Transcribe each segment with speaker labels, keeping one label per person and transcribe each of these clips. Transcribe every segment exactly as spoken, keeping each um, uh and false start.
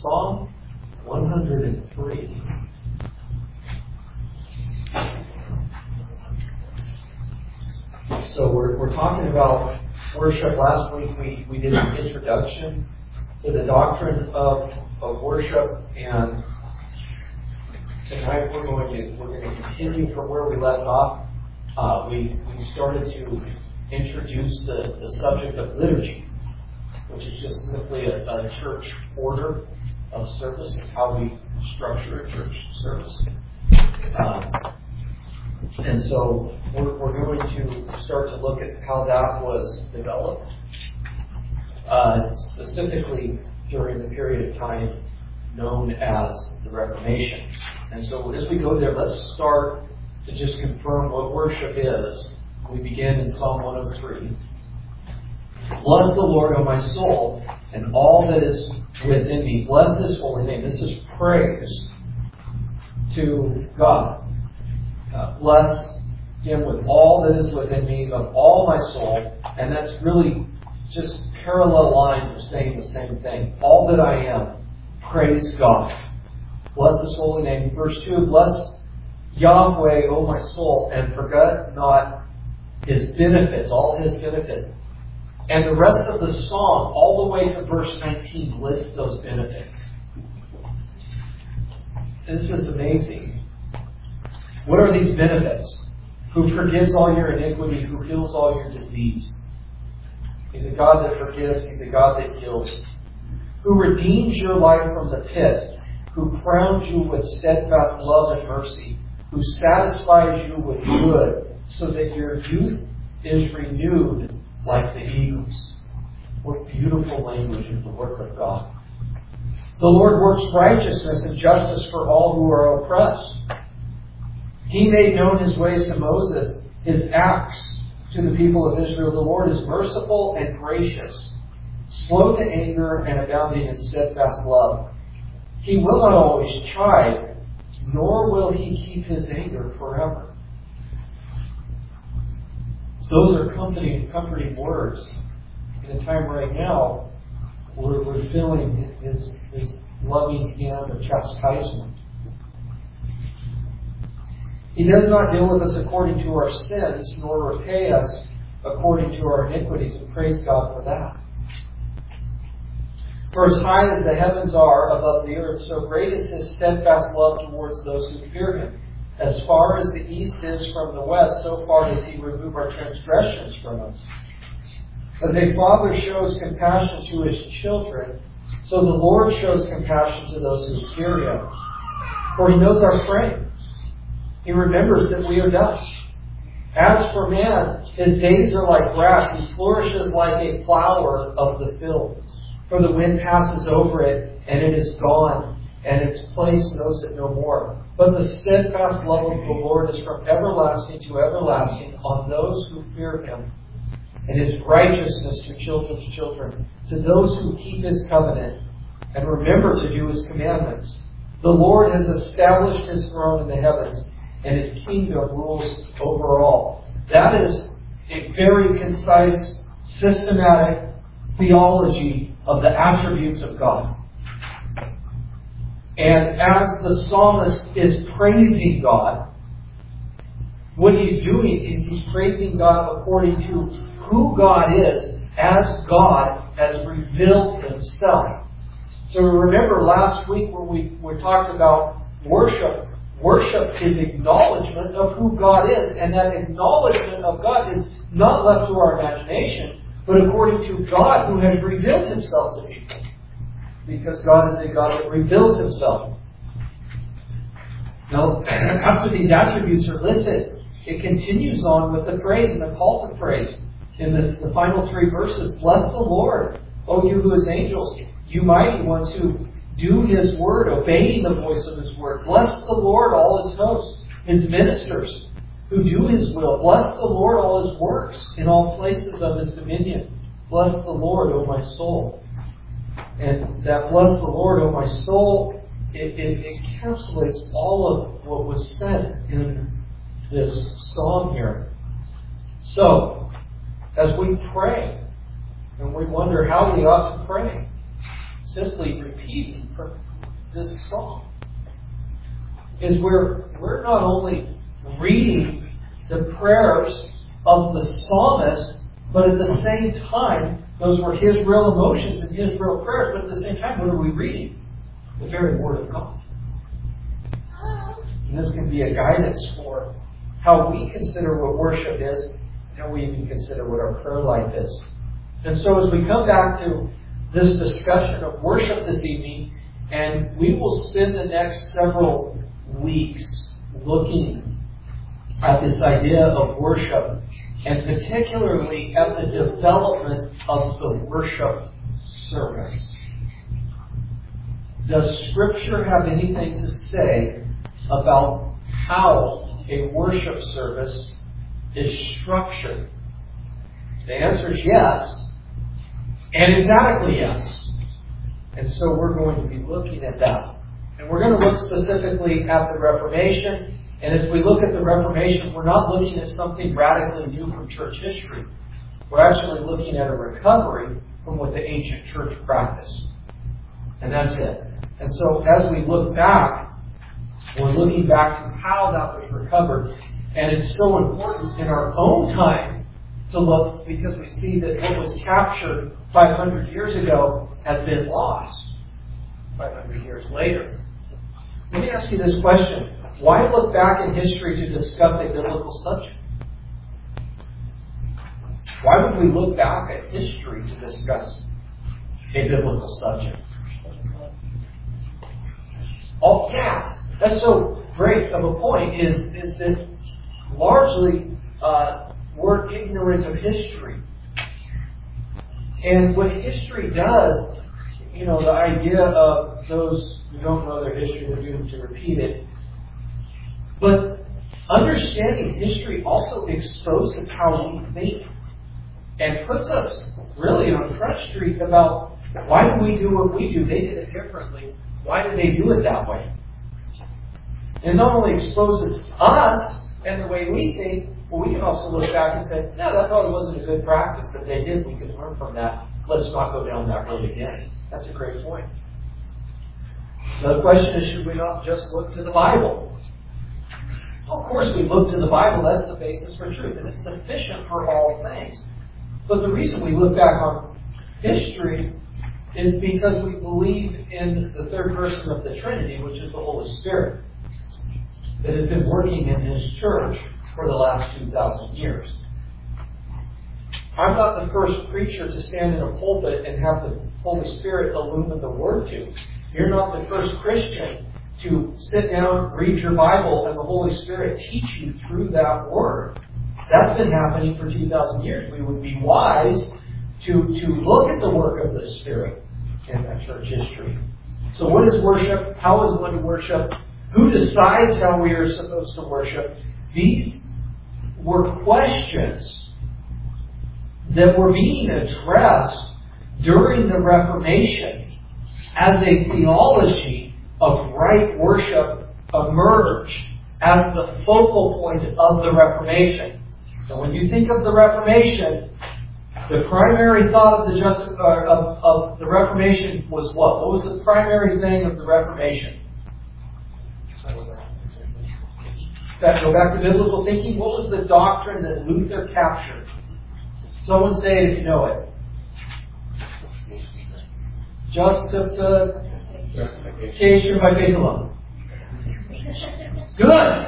Speaker 1: Psalm one hundred three. So we're, we're talking about worship. Last week we, we did an introduction to the doctrine of, of worship, and tonight we're going to we're going to continue from where we left off. Uh, we, we started to introduce the, the subject of liturgy, which is just simply a, a church order of service, and how we structure a church service. Um, and so we're, we're going to start to look at how that was developed, uh, specifically during the period of time known as the Reformation. And so as we go there, let's start to just confirm what worship is. We begin in Psalm one oh three. Bless the Lord, O my soul, and all that is within me. Bless His holy name. This is praise to God. Uh, bless Him with all that is within me, of all my soul. And that's really just parallel lines of saying the same thing. All that I am, praise God. Bless His holy name. Verse two, bless Yahweh, O my soul, and forget not His benefits, all His benefits. And the rest of the song, all the way to verse nineteen, lists those benefits. This is amazing. What are these benefits? Who forgives all your iniquity, who heals all your disease. He's a God that forgives, He's a God that heals. Who redeems your life from the pit, who crowns you with steadfast love and mercy, who satisfies you with good, so that your youth is renewed like the eagles. What beautiful language in the Word of God. The Lord works righteousness and justice for all who are oppressed. He made known His ways to Moses, His acts to the people of Israel. The Lord is merciful and gracious, slow to anger and abounding in steadfast love. He will not always chide, nor will He keep His anger forever. Those are comforting, comforting words. In a time right now, we're, we're feeling His, His loving hand of chastisement. He does not deal with us according to our sins, nor repay us according to our iniquities. And praise God for that. For as high as the heavens are above the earth, so great is His steadfast love towards those who fear Him. As far as the east is from the west, so far does He remove our transgressions from us. As a father shows compassion to his children, so the Lord shows compassion to those who fear Him. For He knows our frame. He remembers that we are dust. As for man, his days are like grass. He flourishes like a flower of the field. For the wind passes over it, and it is gone, and its place knows it no more. But the steadfast love of the Lord is from everlasting to everlasting on those who fear Him, and His righteousness to children's children, to those who keep His covenant and remember to do His commandments. The Lord has established His throne in the heavens, and His kingdom rules over all. That is a very concise, systematic theology of the attributes of God. And as the psalmist is praising God, what he's doing is he's praising God according to who God is, as God has revealed Himself. So remember last week when we, we talked about worship, worship is acknowledgement of who God is, and that acknowledgement of God is not left to our imagination, but according to God who has revealed Himself to people. Because God is a God that reveals Himself. Now, after these attributes are listed, it continues on with the praise and the call to praise. In the, the final three verses, bless the Lord, O you who His angels, you mighty ones who do His word, obeying the voice of His word. Bless the Lord, all His hosts, His ministers, who do His will. Bless the Lord, all His works, in all places of His dominion. Bless the Lord, O my soul. And that bless the Lord, O my soul, it, it encapsulates all of what was said in this psalm here. So, as we pray, and we wonder how we ought to pray, simply repeat this psalm is where we're not only reading the prayers of the psalmist, but at the same time, those were his real emotions and his real prayers, but at the same time, what are we reading? The very Word of God. And this can be a guidance for how we consider what worship is, and how we even consider what our prayer life is. And so as we come back to this discussion of worship this evening, and we will spend the next several weeks looking at this idea of worship, and particularly at the development of the worship service. Does Scripture have anything to say about how a worship service is structured? The answer is yes, and emphatically yes. And so we're going to be looking at that. And we're going to look specifically at the Reformation. And as we look at the Reformation, we're not looking at something radically new from church history. We're actually looking at a recovery from what the ancient church practiced. And that's it. And so as we look back, we're looking back to how that was recovered. And it's so important in our own time to look, because we see that what was captured five hundred years ago has been lost five hundred years later. Let me ask you this question. Why look back in history to discuss a biblical subject? Why would we look back at history to discuss a biblical subject? Oh, yeah, that's so great of a point, is, is that largely uh, we're ignorant of history. And what history does, you know, the idea of those who don't know their history, they're doomed to repeat it. But understanding history also exposes how we think and puts us really on Front Street about why do we do what we do? They did it differently. Why did they do it that way? And not only exposes us and the way we think, but we can also look back and say, no, that probably wasn't a good practice that they did. We can learn from that. Let's not go down that road again. That's a great point. So the question is, should we not just look to the Bible? Of course we look to the Bible. That's the basis for truth. And it's sufficient for all things. But the reason we look back on history is because we believe in the third person of the Trinity, which is the Holy Spirit, that has been working in His church for the last two thousand years. I'm not the first preacher to stand in a pulpit and have the Holy Spirit illumine the Word to. You're not the first Christian to sit down, read your Bible, and the Holy Spirit teach you through that Word. That's been happening for two thousand years. We would be wise to, to look at the work of the Spirit in that church history. So what is worship? How is one to worship? Who decides how we are supposed to worship? These were questions that were being addressed during the Reformation as a theology of right worship emerged as the focal point of the Reformation. So when you think of the Reformation, the primary thought of the just, uh, of, of the Reformation was what? What was the primary thing of the Reformation? That go back to biblical thinking. What was the doctrine that Luther captured? Someone say it if you know it. Justification by faith alone. Good.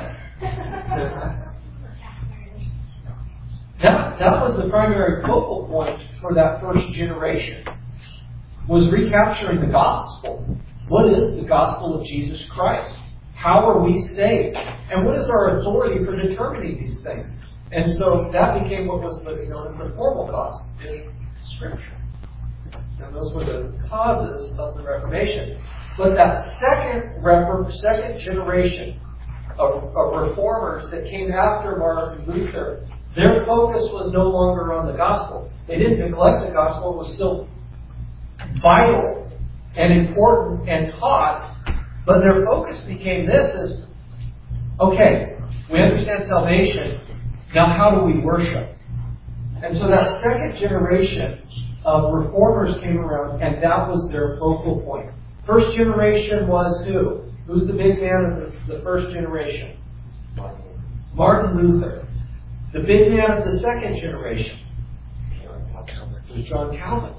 Speaker 1: That, that was the primary focal point for that first generation, was recapturing the gospel. What is the gospel of Jesus Christ? How are we saved? And what is our authority for determining these things? And so that became what was known as the formal gospel, is Scripture. And those were the causes of the Reformation. But that second, second generation of, of reformers that came after Martin Luther, their focus was no longer on the gospel. They didn't neglect the gospel. It was still vital and important and taught. But their focus became this is, okay, we understand salvation. Now how do we worship? And so that second generation of reformers came around, and that was their focal point. First generation was who? Who's the big man of the, the first generation? Martin Luther. The big man of the second generation was John Calvin.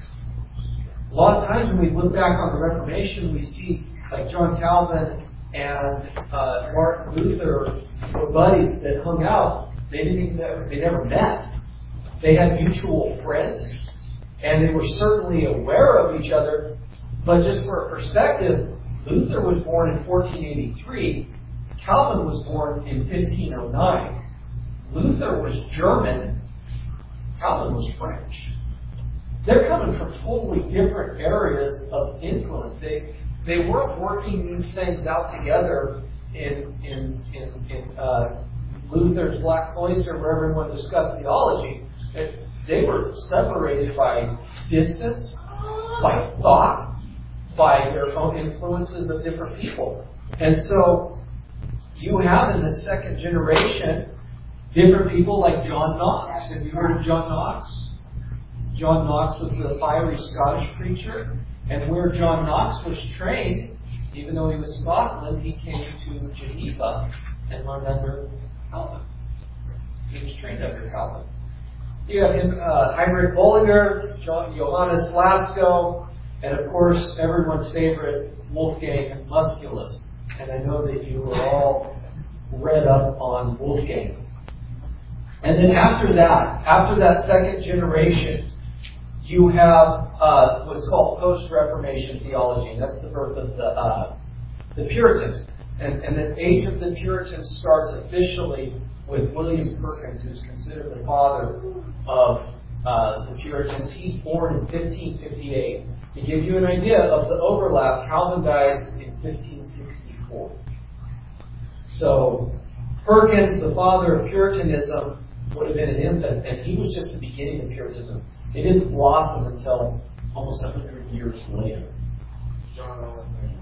Speaker 1: A lot of times when we look back on the Reformation, we see like John Calvin and uh, Martin Luther were buddies that hung out. They didn't even ever, they never met. They had mutual friends, and they were certainly aware of each other. But just for a perspective, Luther was born in fourteen eighty-three. Calvin was born in fifteen oh nine. Luther was German. Calvin was French. They're coming from totally different areas of influence. They they weren't working these things out together in in in, in uh, Luther's Black Cloister where everyone discussed theology. It, they were separated by distance, by thought, by their own influences of different people. And so you have in the second generation different people like John Knox. Have you heard of John Knox? John Knox was the fiery Scottish preacher. And where John Knox was trained, even though he was Scotland, he came to Geneva and learned under Calvin. He was trained under Calvin. You have him, uh, Heinrich Bullinger, John, Johannes Lasko, and of course everyone's favorite, Wolfgang Musculus. And I know that you were all read up on Wolfgang. And then after that, after that second generation, you have uh, what's called post-Reformation theology, and that's the birth of the uh, the Puritans. And, and the age of the Puritans starts officially with William Perkins, who's considered the father of uh, the Puritans. He's born in fifteen fifty-eight. To give you an idea of the overlap, Calvin dies in fifteen sixty-four. So Perkins, the father of Puritanism, would have been an infant, and he was just the beginning of Puritanism. It didn't blossom until almost a hundred years later. John Owen.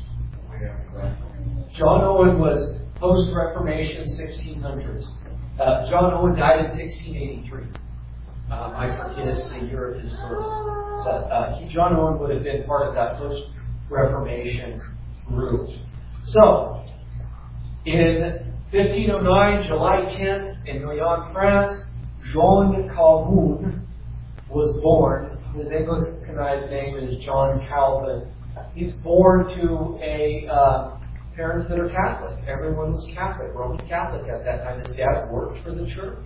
Speaker 1: John Owen was post-Reformation sixteen hundreds. Uh, John Owen died in sixteen eighty-three. Um, I forget the year of his birth. So, uh, he, John Owen would have been part of that post-Reformation group. So, in fifteen oh nine, July tenth, in Lyon, France, Jean Calhoun was born. His Anglicanized name is John Calvin. He's born to a uh, parents that are Catholic. Everyone was Catholic, Roman Catholic at that time. His dad worked for the church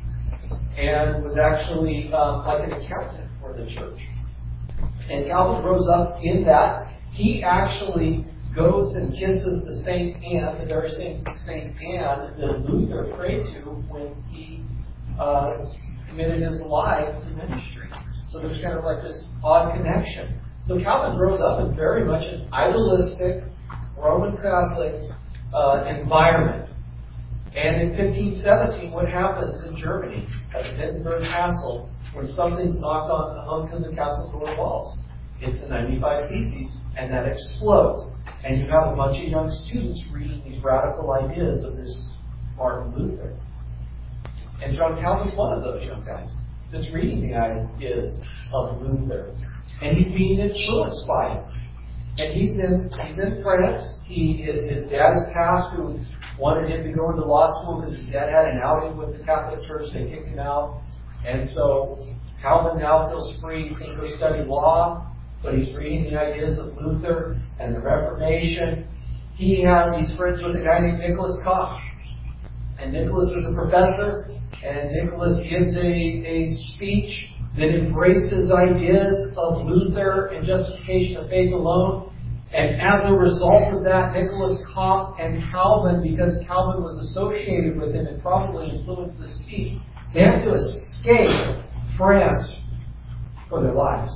Speaker 1: and was actually um, like an accountant for the church. And Calvin grows up in that. He actually goes and kisses the Saint Anne, the very same Saint Anne that Luther prayed to when he uh, committed his life to ministry. So there's kind of like this odd connection. So Calvin grows up in very much an idealistic Roman Catholic uh, environment. And in fifteen seventeen, what happens in Germany at the Wittenberg Castle when something's knocked on, hung to the castle door walls? It's the ninety-five Theses, and that explodes. And you have a bunch of young students reading these radical ideas of this Martin Luther. And John Calvin's one of those young guys that's reading the ideas of Luther. And he's being influenced by it. And he's in he's in France. He his, his dad is passed, who wanted him to go into law school because his dad had an outing with the Catholic Church. They kicked him out. And so Calvin now feels free. He's going to go study law, but he's reading the ideas of Luther and the Reformation. He has he's friends with a guy named Nicholas Koch. And Nicholas is a professor, and Nicholas gives a, a speech that embraces ideas of Luther and justification of faith alone. And as a result of that, Nicholas Koch and Calvin, because Calvin was associated with him and probably influenced the speech, they had to escape France for their lives.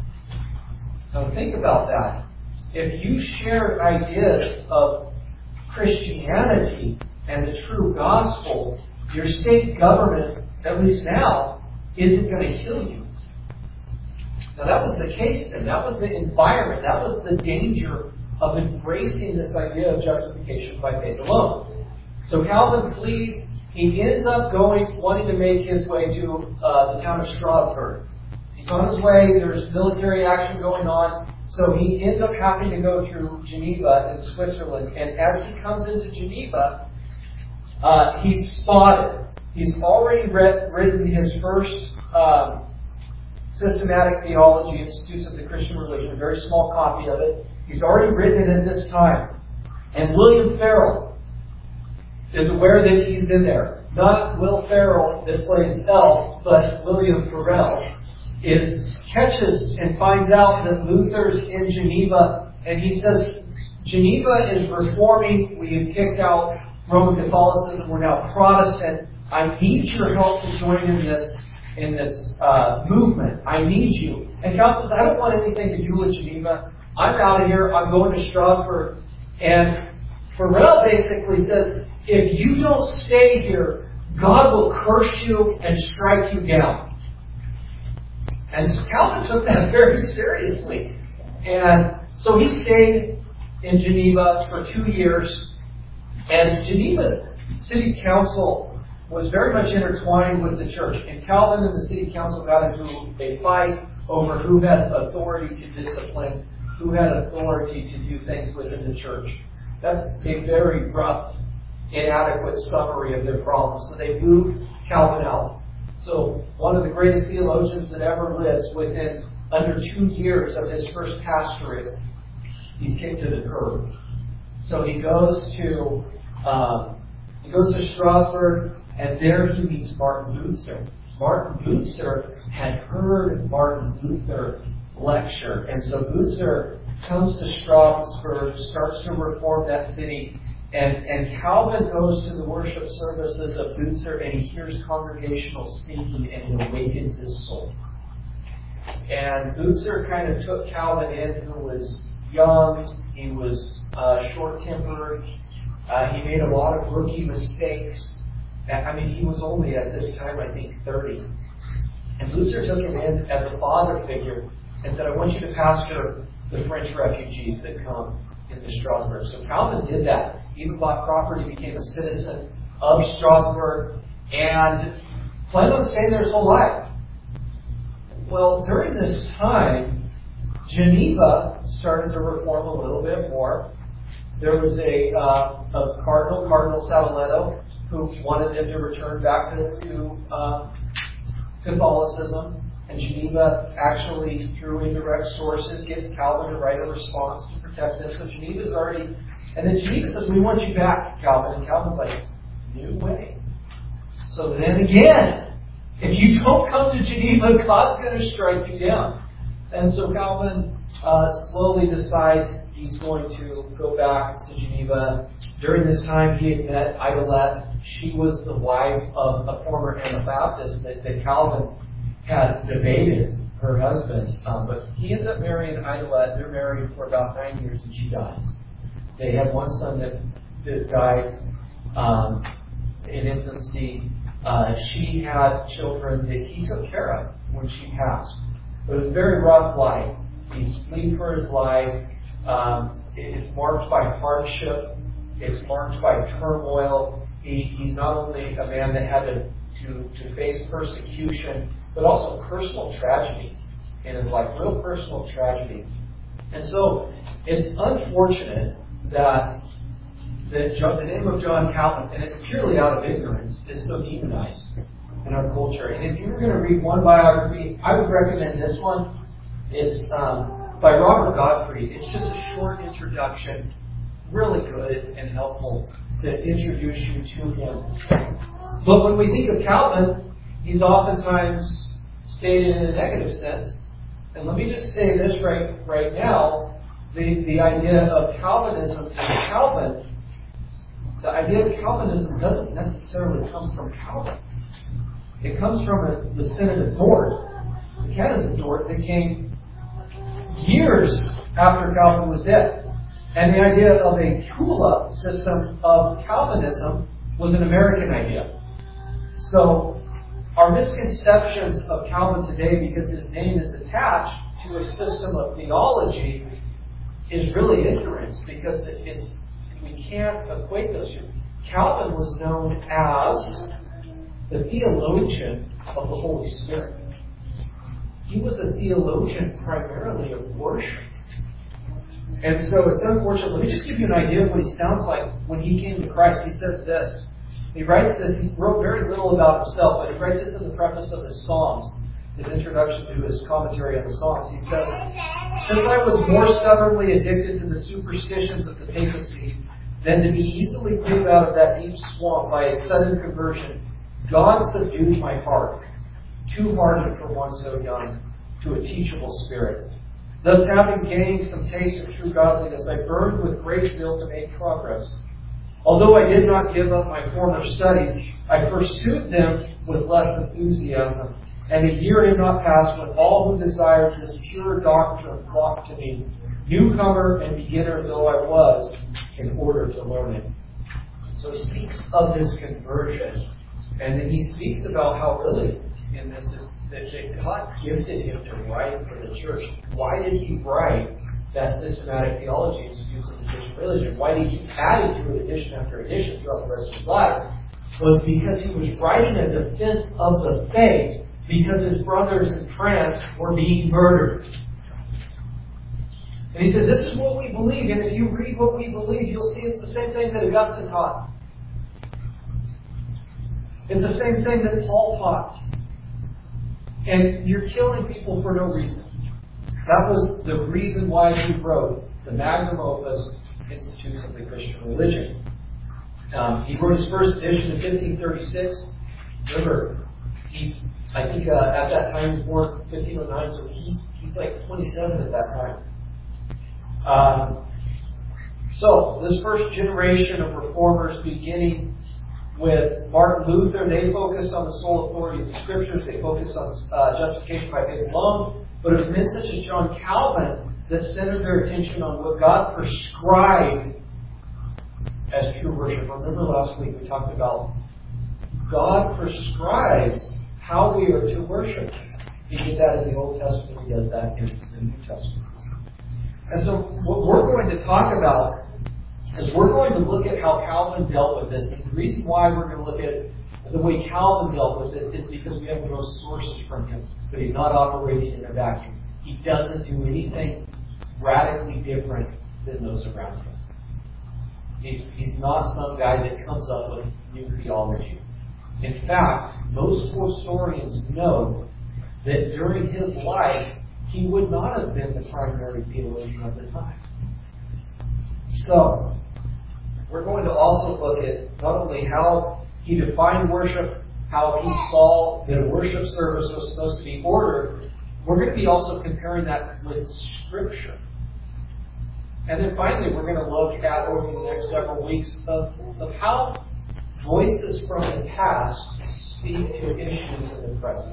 Speaker 1: Now think about that. If you share ideas of Christianity and the true gospel, your state government, at least now, isn't going to kill you. Now that was the case then. That was the environment. That was the danger of embracing this idea of justification by faith alone. So Calvin flees. He ends up going, wanting to make his way to uh, the town of Strasbourg. He's on his way. There's military action going on. So he ends up having to go through Geneva in Switzerland. And as he comes into Geneva, uh, he's spotted. He's already read, written his first um, Systematic Theology, Institutes of the Christian Religion, a very small copy of it. He's already written it at this time. And William Farrell is aware that he's in there. Not Will Ferrell that plays Elf, but William Farrell is catches and finds out that Luther's in Geneva, and he says, Geneva is reforming. We have kicked out Roman Catholicism. We're now Protestant. I need your help to join in this in this uh, movement. I need you. And Calvin says, I don't want anything to do with Geneva. I'm out of here. I'm going to Strasbourg. And Farrell basically says, if you don't stay here, God will curse you and strike you down. And so Calvin took that very seriously. And so he stayed in Geneva for two years. And Geneva's city council was very much intertwined with the church. And Calvin and the city council got into a fight over who had authority to discipline, who had authority to do things within the church. That's a very rough, inadequate summary of their problems. So they moved Calvin out. So one of the greatest theologians that ever lives, within under two years of his first pastorate, he's kicked to the curb. So he goes to um, he goes to Strasbourg, and there he meets Martin Luther. Martin Luther had heard Martin Luther lecture, and so Luther comes to Strasbourg, starts to reform that city. And, and Calvin goes to the worship services of Luther, and he hears congregational singing, and it awakens his soul. And Luther kind of took Calvin in, who was young, he was uh, short-tempered, uh, he made a lot of rookie mistakes. I mean, he was only at this time, I think, thirty. And Luther took him in as a father figure and said, I want you to pastor the French refugees that come into Strasbourg. So Calvin did that. He even bought property, became a citizen of Strasbourg, and planned on staying there his whole life. Well, during this time, Geneva started to reform a little bit more. There was a, uh, a cardinal, Cardinal Sadoleto, who wanted them to return back to, to uh, Catholicism. And Geneva actually, through indirect sources, gets Calvin to write a response to protect this. So Geneva's already... And then Geneva says, we want you back, Calvin. And Calvin's like, no way. So then again, if you don't come to Geneva, God's going to strike you down. And so Calvin uh, slowly decides he's going to go back to Geneva. During this time, he had met Idelette. She was the wife of a former Anabaptist that, that Calvin had debated, her husband. Um, but he ends up marrying Idelette. They're married for about nine years, and she dies. They had one son that, that died um, in infancy. Uh, she had children that he took care of when she passed. But it was a very rough life. He's fleeing for his life. Um, it's marked by hardship. It's marked by turmoil. He, he's not only a man that had to, to, to face persecution, but also personal tragedy in his life, real personal tragedy. And so it's unfortunate that the, the name of John Calvin, and it's purely out of ignorance, is so demonized in our culture. And if you were going to read one biography, I would recommend this one. It's um, by Robert Godfrey. It's just a short introduction, really good and helpful to introduce you to him. But when we think of Calvin, he's oftentimes stated in a negative sense. And let me just say this right right now. The, the idea of Calvinism and Calvin, the idea of Calvinism doesn't necessarily come from Calvin. It comes from a, the Synod of Dort, the Canons of Dort, that came years after Calvin was dead. And the idea of a Kula system of Calvinism was an American idea. So our misconceptions of Calvin today, because his name is attached to a system of theology, is really ignorance, because it's we can't equate those two. Calvin was known as the theologian of the Holy Spirit. He was a theologian primarily of worship.
Speaker 2: And so it's unfortunate. Let me just give you an idea of what he sounds like when he came to Christ. He said this. He writes this. He wrote very little about himself, but he writes this in the preface of his Psalms, his introduction to his commentary on the Psalms. He says, "Since I was more stubbornly addicted to the superstitions of the papacy than to be easily pulled out of that deep swamp by a sudden conversion, God subdued my heart, too hardened for one so young, to a teachable spirit. Thus, having gained some taste of true godliness, I burned with great zeal to make progress. Although I did not give up my former studies, I pursued them with less enthusiasm, and a year had not passed when all who desired this pure doctrine flocked to me, newcomer and beginner though I was, in order to learn it." So he speaks of this conversion, and then he speaks about how really in this is that God gifted him to write for the church. Why did he write that systematic theology and disputes of the Christian religion? Why did he add to it edition after edition throughout the rest of his life? Was because he was writing a defense of the faith because his brothers in France were being murdered. And he said, this is what we believe, and if you read what we believe, you'll see it's the same thing that Augustine taught. It's the same thing that Paul taught. And you're killing people for no reason. That was the reason why he wrote the Magnum Opus, Institutes of the Christian Religion. Um, he wrote his first edition in fifteen thirty-six. Remember, he's, I think uh, at that time he was born fifteen oh nine, so he's, he's like twenty-seven at that time. Um, so, this first generation of reformers, beginning with Martin Luther, they focused on the sole authority of the Scriptures. They focused on uh, justification by faith alone. But it was men such as John Calvin that centered their attention on what God prescribed as true worship. Remember last week we talked about God prescribes how we are to worship. He did that in the Old Testament. He does that in the New Testament. And so what we're going to talk about is we're going to look at how Calvin dealt with this. And the reason why we're going to look at the way Calvin dealt with it is because we have those sources from him. But he's not operating in a vacuum. He doesn't do anything radically different than those around him. He's, he's not some guy that comes up with new theology. In fact, most historians know that during his life, he would not have been the primary theologian of the time. So, we're going to also look at not only how he defined worship, how he saw that a worship service was supposed to be ordered, we're going to be also comparing that with Scripture. And then finally, we're going to look at, over the next several weeks, of, of how voices from the past speak to issues in the present.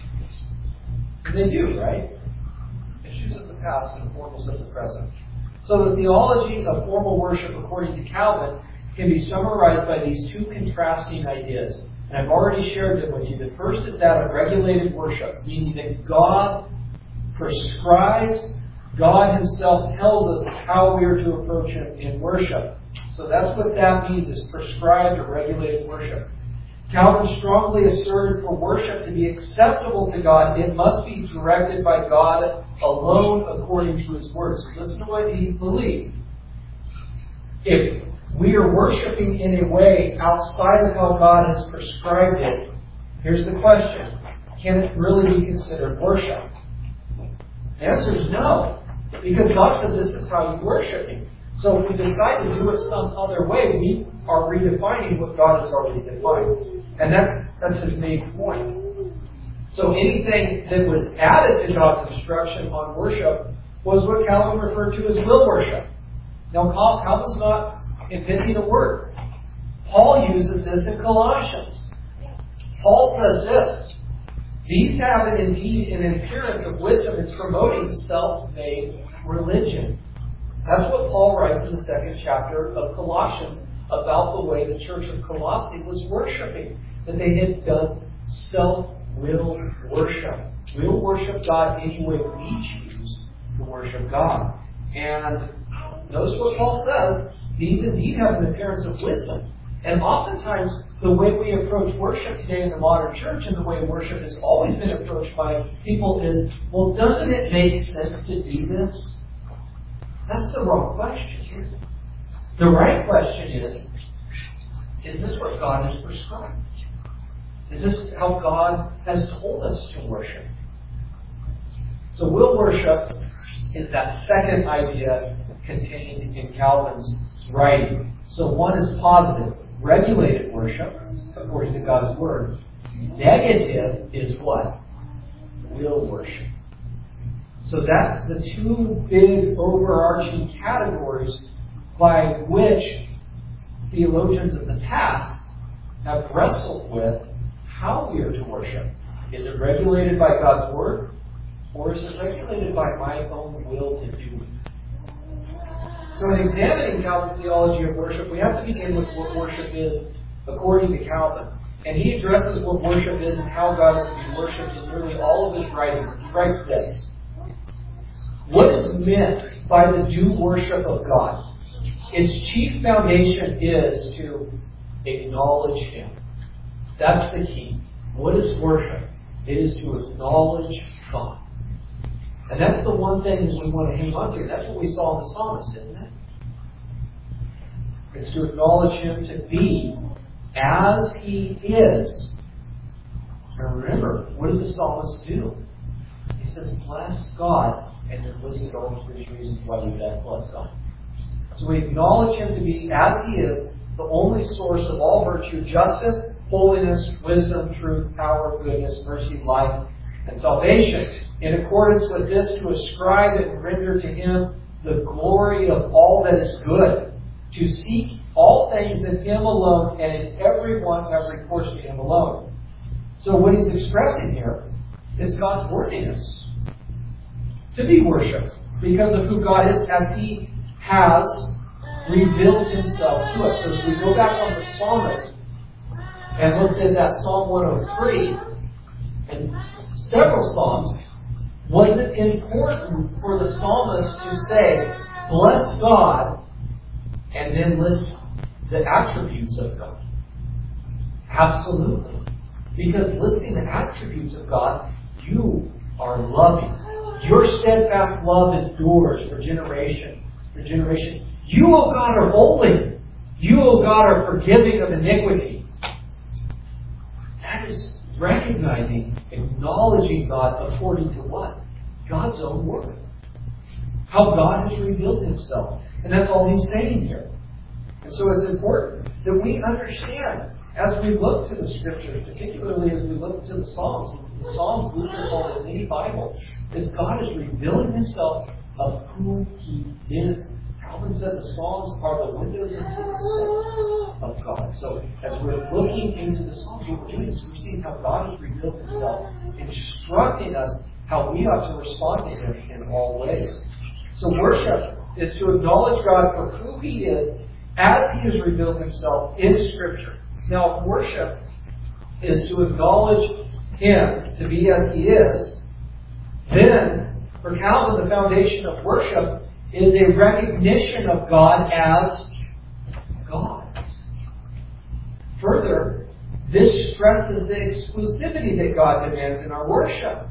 Speaker 2: And they do, right? Issues of the past and formals of the present. So the theology of formal worship, according to Calvin, can be summarized by these two contrasting ideas. And I've already shared them with you. The first is that of regulated worship, meaning that God prescribes, God Himself tells us how we are to approach Him in worship. So that's what that means, is prescribed or regulated worship. Calvin strongly asserted for worship to be acceptable to God, it must be directed by God alone according to His Word. So listen to what he believed. If we are worshiping in a way outside of how God has prescribed it, here's the question. Can it really be considered worship? The answer is no. Because God said this is how you worship me. So if we decide to do it some other way, we are redefining what God has already defined. And that's that's his main point. So anything that was added to God's instruction on worship was what Calvin referred to as will worship. Now, Calvin's not inventing a word. Paul uses this in Colossians. Paul says this: these have indeed an appearance of wisdom in promoting self-made religion. That's what Paul writes in the second chapter of Colossians about the way the church of Colossae was worshiping. That they had done self-willed worship. We'll worship God any way we choose to worship God. And notice what Paul says. These indeed have an appearance of wisdom. And oftentimes, the way we approach worship today in the modern church and the way worship has always been approached by people is, well, doesn't it make sense to do this? That's the wrong question, isn't it? The right question is, is this what God has prescribed? Is this how God has told us to worship? So will worship is that second idea contained in Calvin's writing. So one is positive, regulated worship, according to God's Word. Negative is what? Will worship. So that's the two big overarching categories by which theologians of the past have wrestled with how we are to worship. Is it regulated by God's Word? Or is it regulated by my own will to do it? So in examining Calvin's theology of worship, we have to begin with what worship is according to Calvin. And he addresses what worship is and how God is to be worshipped in nearly all of his writings. He writes this: what is meant by the due worship of God? Its chief foundation is to acknowledge Him. That's the key. What is worship? It is to acknowledge God. And that's the one thing that we want to hang on to. That's what we saw in the psalmist, isn't it? It's to acknowledge Him to be as He is. And remember, what did the psalmist do? He says, bless God, and then listed all the three reasons why you that bless God. So we acknowledge Him to be as He is, the only source of all virtue, justice, holiness, wisdom, truth, power, goodness, mercy, life, and salvation. In accordance with this, to ascribe and render to Him the glory of all that is good, to seek all things in Him alone, and in everyone have recourse to Him alone. So what he's expressing here is God's worthiness to be worshipped because of who God is as He has revealed Himself to us. So if we go back on the psalmist and looked at that Psalm one oh three and several psalms, was it important for the psalmist to say, bless God, and then list the attributes of God? Absolutely. Because listing the attributes of God, you are loving. Your steadfast love endures for generation, for generation. You, O God, are holy. You, O God, are forgiving of iniquity. That is recognizing, acknowledging God according to what? God's own word. How God has revealed Himself. And that's all he's saying here. And so it's important that we understand as we look to the Scriptures, particularly as we look to the Psalms. The Psalms, Luther called the mini Bible, is God is revealing Himself of who He is. Calvin said the Psalms are the windows into the soul of God. So as we're looking into the Psalms, what we're doing is we're seeing how God has revealed Himself, instructing us how we ought to respond to Him in all ways. So worship is to acknowledge God for who He is as He has revealed Himself in Scripture. Now, if worship is to acknowledge Him to be as He is, then for Calvin, the foundation of worship is a recognition of God as God. Further, this stresses the exclusivity that God demands in our worship.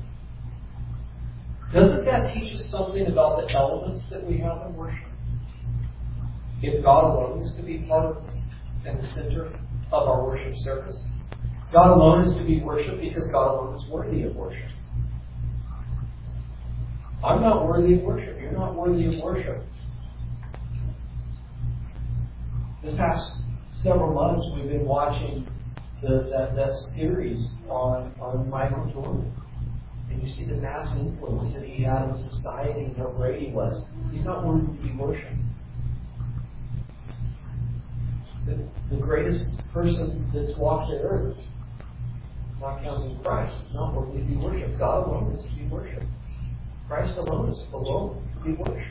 Speaker 2: Doesn't that teach us something about the elements that we have in worship? If God alone is to be part of and the center of our worship service, God alone is to be worshipped because God alone is worthy of worship. I'm not worthy of worship. You're not worthy of worship. This past several months, we've been watching the, that, that series on, on Michael Jordan. And you see the mass influence that he had in society and how great he was. He's not worthy to be worshipped. The, the greatest person that's walked the earth, not counting Christ, is not worthy to be worshipped. God alone is to be worshipped. Christ alone is alone to be worshipped.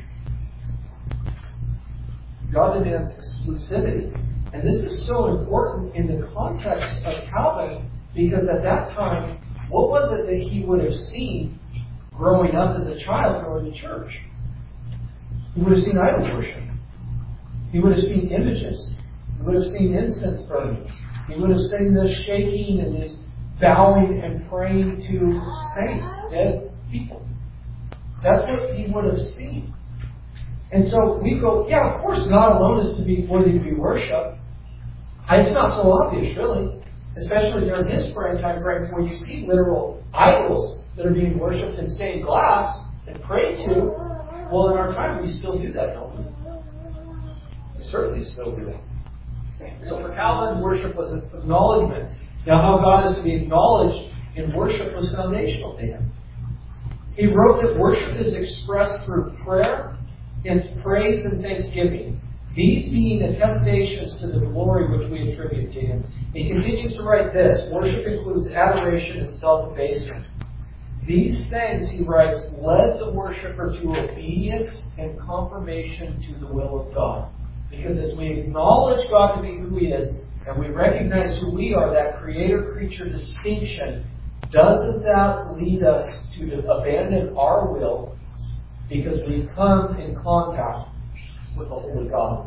Speaker 2: God demands exclusivity. And this is so important in the context of Calvin because at that time, what was it that he would have seen growing up as a child going to church? He would have seen idol worship. He would have seen images. He would have seen incense burning. He would have seen this shaking and this bowing and praying to saints, dead people. That's what he would have seen. And so we go, yeah, of course God alone is to be worthy to be worshipped. It's not so obvious, really. Especially during his praying time frames where you see literal idols that are being worshipped in stained glass and prayed to. Well, in our time, we still do that, don't we? We certainly still do that. So for Calvin, worship was an acknowledgement. Now, how God is to be acknowledged in worship was foundational to him. He wrote that worship is expressed through prayer, its praise and thanksgiving, these being attestations to the glory which we attribute to him. He continues to write this: worship includes adoration and self-abasement. These things, he writes, led the worshiper to obedience and confirmation to the will of God. Because as we acknowledge God to be who he is, and we recognize who we are, that creator-creature distinction, doesn't that lead us to abandon our will because we've come in contact with the Holy God?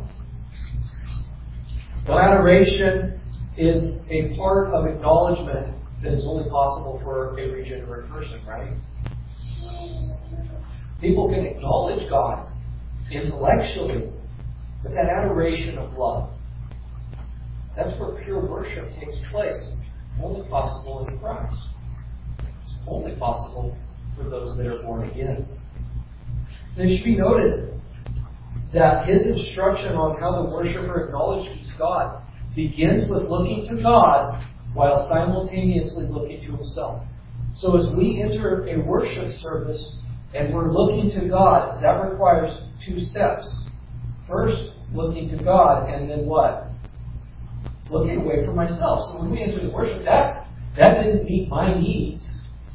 Speaker 2: Well, adoration is a part of acknowledgement that is only possible for a regenerate person, right? People can acknowledge God intellectually, but that adoration of love, that's where pure worship takes place. Only possible in Christ. It's only possible for those that are born again. And it should be noted that his instruction on how the worshiper acknowledges God begins with looking to God while simultaneously looking to himself. So as we enter a worship service and we're looking to God, that requires two steps. First, looking to God, and then what? Looking away from myself. So when we enter the worship, that, that didn't meet my needs.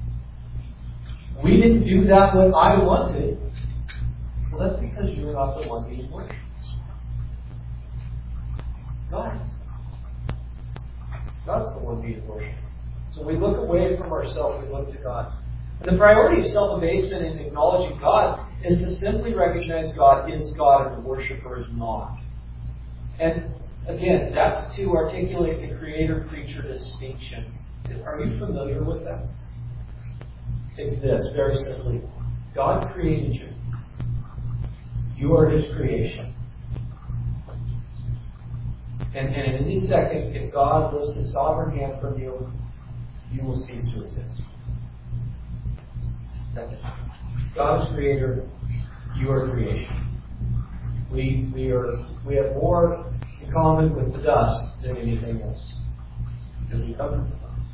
Speaker 2: We didn't do that what I wanted. Well, that's because you're not the one being worshipped. God is. God's the one being worshipped. So we look away from ourselves, we look to God. And the priority of self-abasement in acknowledging God is to simply recognize God is God and the worshiper is not. And again, that's to articulate the creator-creature distinction. Are you familiar with that? It's this, very simply. God created you. You are his creation. And, and in any second, if God lifts his sovereign hand from you, you will cease to exist. That's it. God is creator. You are creation. We we are we have more in common with the dust than anything else. Because we come from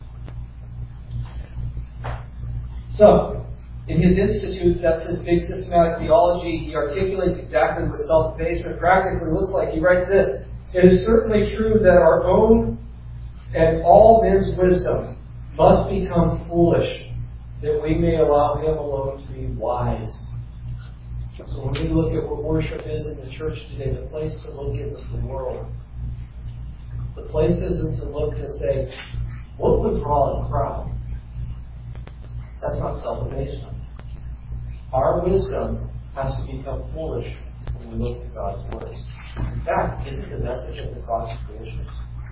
Speaker 2: the dust. So, in his Institutes, that's his big systematic theology, he articulates exactly what self-abasement practically looks like. He writes this: it is certainly true that our own and all men's wisdom must become foolish, that we may allow him alone to be wise. So when we look at what worship is in the church today, the place to look isn't the world. The place isn't to look to say, what would draw a crowd? That's not self-abasement. Our wisdom has to become foolish when we look at God's Word. In fact, isn't the message of the cross foolishness?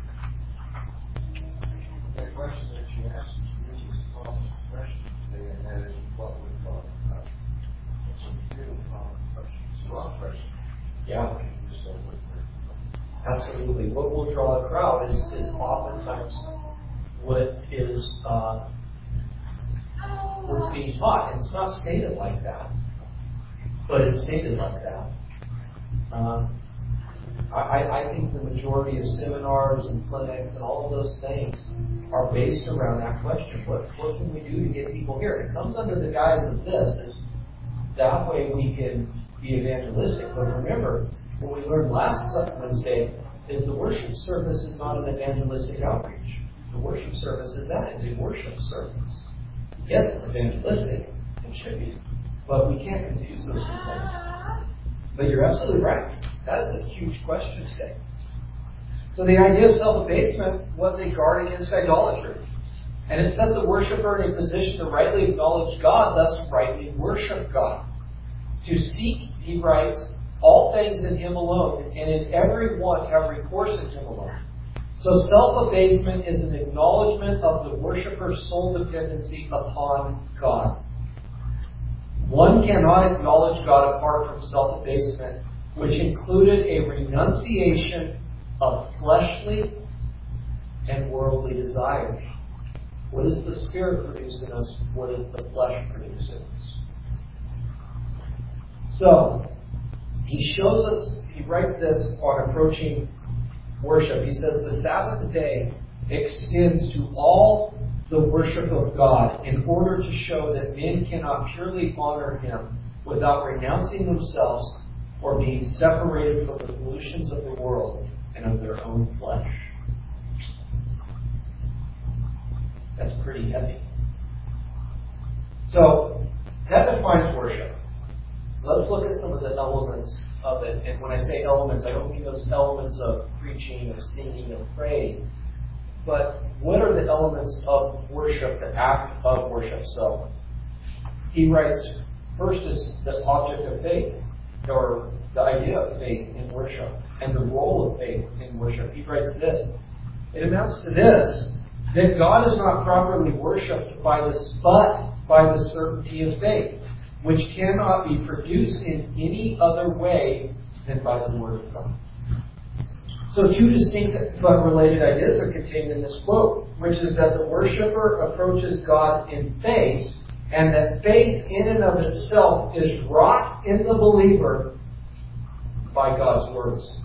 Speaker 3: The question that you asked is really a common question today, and that is what we talk about. It's a real common question. It's a wrong question.
Speaker 2: Yeah.
Speaker 3: So,
Speaker 2: Absolutely. What will draw a crowd is, is oftentimes what is uh, what's being taught. And it's not stated like that, but it's stated like that. Um, I, I think the majority of seminars and clinics and all of those things are based around that question. What, what can we do to get people here? It comes under the guise of this. Is that way we can be evangelistic. But remember, what we learned last Wednesday is the worship service is not an evangelistic outreach. The worship service is that. It's a worship service. Yes, it's evangelistic. It should be. But we can't confuse those two things. But you're absolutely right. That is a huge question today. So the idea of self-abasement was a guard against idolatry. And it set the worshiper in a position to rightly acknowledge God, thus rightly worship God. To seek, he writes, all things in him alone, and in every one have recourse in him alone. So self-abasement is an acknowledgement of the worshiper's sole dependency upon God. One cannot acknowledge God apart from self-abasement, which included a renunciation of fleshly and worldly desires. What does the Spirit produce in us? What does the flesh produce in us? So, he shows us, he writes this on approaching worship. He says, the Sabbath day extends to all the worship of God in order to show that men cannot purely honor Him without renouncing themselves or being separated from the pollutions of the world and of their own flesh. That's pretty heavy. So, that defines worship. Let's look at some of the elements of it. And when I say elements, I don't mean those elements of preaching or singing or praying. But what are the elements of worship, the act of worship? So, he writes, first is the object of faith, or the idea of faith in worship, and the role of faith in worship. He writes this. It amounts to this, that God is not properly worshipped by this, but by the certainty of faith, which cannot be produced in any other way than by the Word of God. So two distinct but related ideas are contained in this quote, which is that the worshiper approaches God in faith, and that faith in and of itself is wrought in the believer by God's words.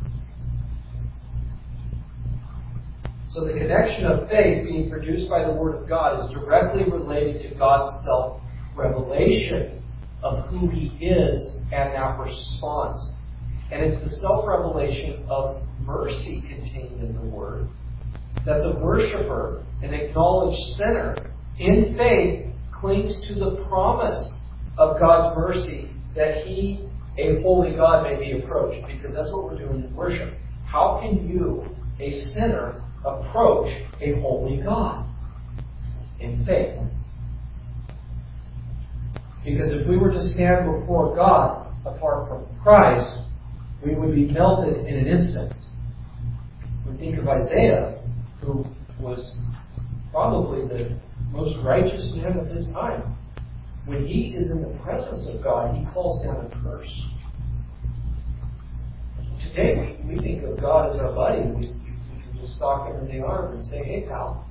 Speaker 2: So the connection of faith being produced by the Word of God is directly related to God's self-revelation of who He is and that response. And it's the self-revelation of mercy contained in the Word that the worshiper, an acknowledged sinner, in faith clings to the promise of God's mercy that He, a holy God, may be approached. Because that's what we're doing in worship. How can you, a sinner, approach a holy God? In faith. Because if we were to stand before God apart from Christ, we would be melted in an instant. We think of Isaiah, who was probably the most righteous man of his time. When he is in the presence of God, he calls down a curse. Today, we, we think of God as our buddy. We, we can just stalk him in the arm and say, hey, pal.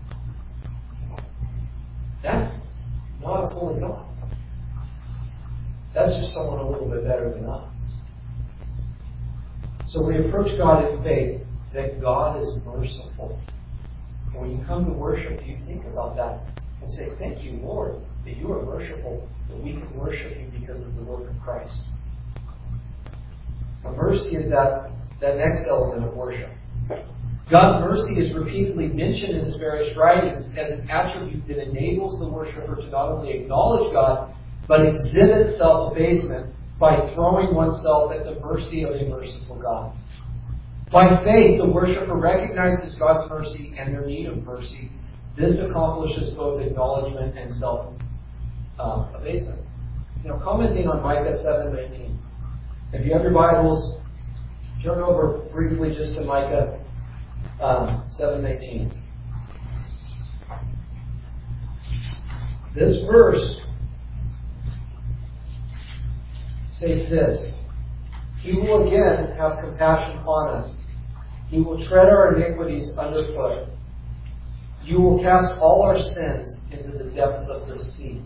Speaker 2: That's not a holy God. That's just someone a little bit better than us. So we approach God in faith that God is merciful. And when you come to worship, you think about that and say, thank you, Lord, that you are merciful, that we can worship you because of the work of Christ. Now, mercy is that, that next element of worship. God's mercy is repeatedly mentioned in His various writings as an attribute that enables the worshiper to not only acknowledge God, but exhibit self-abasement by throwing oneself at the mercy of a merciful God. By faith, the worshiper recognizes God's mercy and their need of mercy. This accomplishes both acknowledgement and self-abasement. You know, commenting on Micah seven nineteen. If you have your Bibles, turn over briefly just to Micah um, seven nineteen. This verse states this: He will again have compassion upon us. He will tread our iniquities underfoot. You will cast all our sins into the depths of the sea.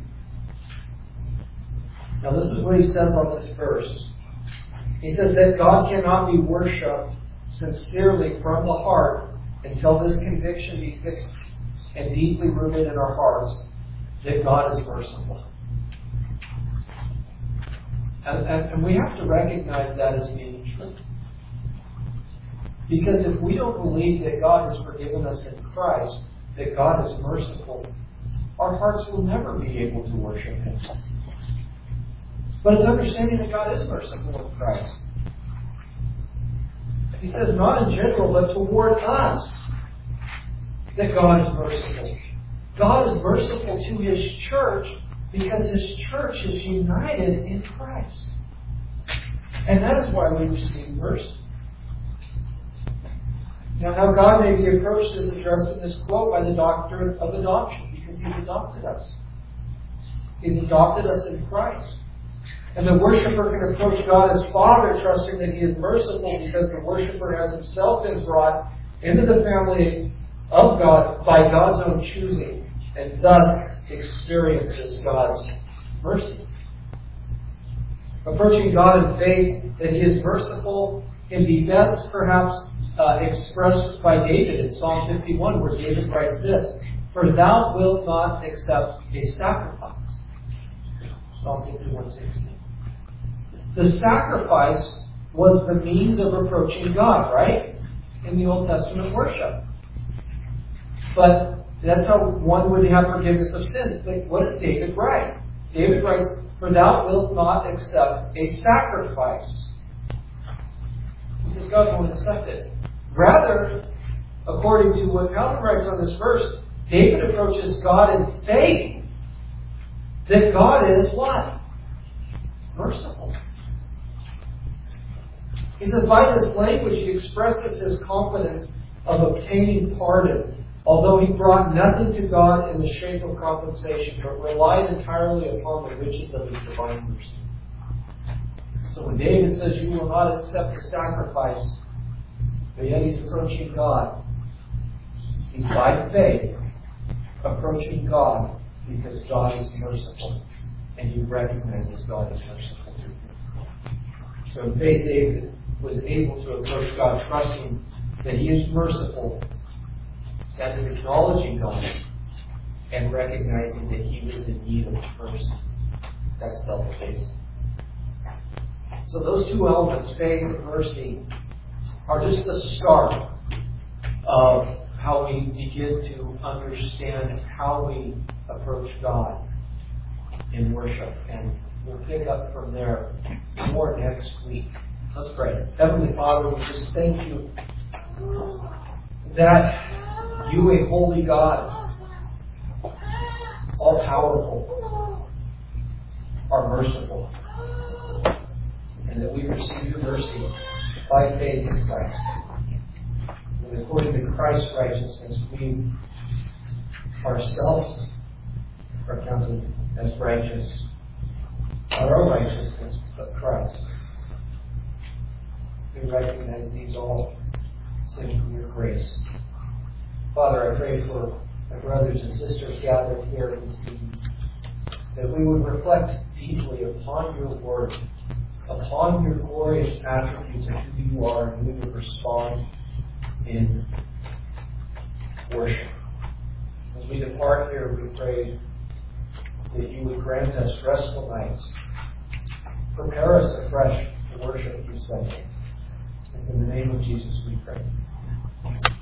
Speaker 2: Now this is what he says on this verse. He says that God cannot be worshipped sincerely from the heart until this conviction be fixed and deeply rooted in our hearts that God is merciful. And, and, and we have to recognize that as being true. Because if we don't believe that God has forgiven us in Christ, that God is merciful, our hearts will never be able to worship Him. But it's understanding that God is merciful in Christ. He says not in general, but toward us, that God is merciful. God is merciful to His church because His church is united in Christ. And that is why we receive mercy. Now, how God may be approached is addressed in this quote by the doctrine of adoption, because He's adopted us. He's adopted us in Christ. And the worshiper can approach God as Father, trusting that He is merciful because the worshiper has himself been brought into the family of God by God's own choosing, and thus experiences God's mercy. Approaching God in faith that He is merciful can be best perhaps uh, expressed by David in Psalm fifty-one, where David writes this, "For thou wilt not accept a sacrifice." Psalm fifty-one sixteen. The sacrifice was the means of approaching God, right? In the Old Testament worship. But that's how one would have forgiveness of sin. But what does David write? David writes, "For thou wilt not accept a sacrifice." He says God won't accept it. Rather, according to what Calvin writes on this verse, David approaches God in faith that God is what? Merciful. He says by this language he expresses his confidence of obtaining pardon, although he brought nothing to God in the shape of compensation, but relied entirely upon the riches of His divine mercy. So when David says, "You will not accept the sacrifice," but yet he's approaching God, he's by faith approaching God because God is merciful, and he recognizes God is merciful. So in faith, David was able to approach God trusting that He is merciful. That is acknowledging God and recognizing that he was in need of mercy. That's self-effacing. So those two elements, faith and mercy, are just the start of how we begin to understand how we approach God in worship. And we'll pick up from there more next week. Let's pray. Heavenly Father, we just thank you that You, a holy God, all-powerful, are merciful, and that we receive Your mercy by faith in Christ. And according to Christ's righteousness, we ourselves are counted as righteous, not our righteousness, but Christ. We recognize these all simply from Your grace. Father, I pray for my brothers and sisters gathered here this evening, that we would reflect deeply upon Your Word, upon Your glorious attributes of who You are, and we would respond in worship. As we depart here, we pray that You would grant us restful nights. Prepare us afresh to worship You Sunday. It's in the name of Jesus we pray.